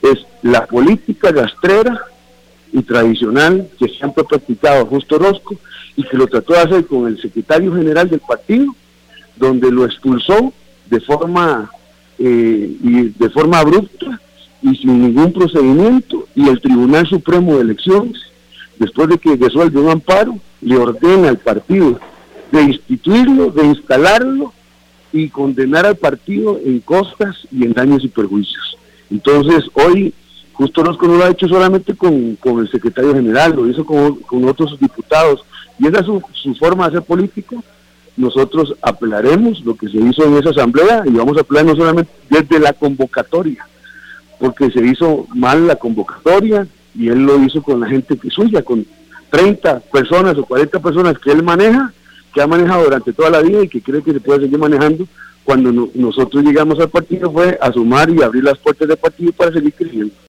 es la política rastrera y tradicional que siempre ha practicado Justo Orozco y que lo trató de hacer con el secretario general del partido, donde lo expulsó de forma abrupta y sin ningún procedimiento, y el Tribunal Supremo de Elecciones, después de que resuelve un amparo, le ordena al partido de instituirlo, de instalarlo y condenar al partido en costas y en daños y perjuicios. Entonces hoy Justo Orozco no lo ha hecho solamente con el secretario general, lo hizo con otros diputados, y esa es su forma de hacer político. Nosotros apelaremos lo que se hizo en esa asamblea, y vamos a apelar no solamente desde la convocatoria, porque se hizo mal la convocatoria, y él lo hizo con la gente que suya, con 30 personas o 40 personas que él maneja, que ha manejado durante toda la vida y que cree que se puede seguir manejando. Cuando nosotros llegamos al partido fue a sumar y abrir las puertas del partido para seguir creciendo.